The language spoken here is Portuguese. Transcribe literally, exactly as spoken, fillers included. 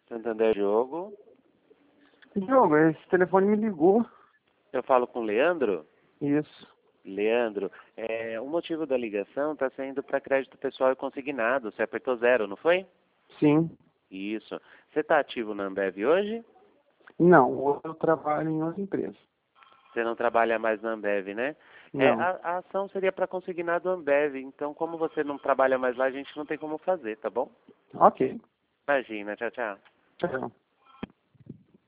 Santander, Diogo. Diogo, esse telefone me ligou. Eu falo com o Leandro? Isso. Leandro, é, o motivo da ligação está sendo para crédito pessoal e consignado. Você apertou zero, não foi? Sim. Isso. Você está ativo na Ambev hoje? Não, hoje eu trabalho em outra empresa. Você não trabalha mais na Ambev, né? É, Não. a, a ação seria para consignado Ambev. Então, como você não trabalha mais lá, a gente não tem como fazer, tá bom? Ok. Imagina. Tchau, tchau. Tchau.